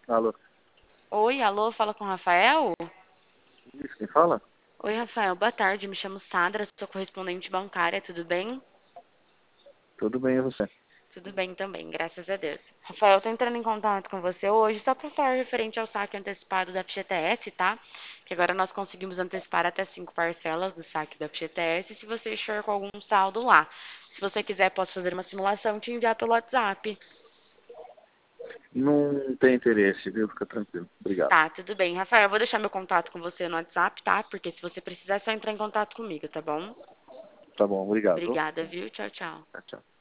Alô, Oi, alô, fala com o Rafael? isso, quem fala? Oi, Rafael, boa tarde. Me chamo Sandra, sou correspondente bancária, tudo bem? Tudo bem, e você? Tudo bem também, graças a Deus. Rafael, tô entrando em contato com você hoje só para falar referente ao saque antecipado da FGTS, tá? Que agora nós conseguimos antecipar até 5 parcelas do saque da FGTS se você estiver com algum saldo lá. Se você quiser, posso fazer uma simulação e te enviar pelo WhatsApp. Não tem interesse, viu? Fica tranquilo. Obrigado. Tá, tudo bem. Rafael, eu vou deixar meu contato com você no WhatsApp, tá? Porque se você precisar, é só entrar em contato comigo, tá bom? Tá bom, obrigado. Obrigada, viu? Tchau, tchau. Tchau, tchau.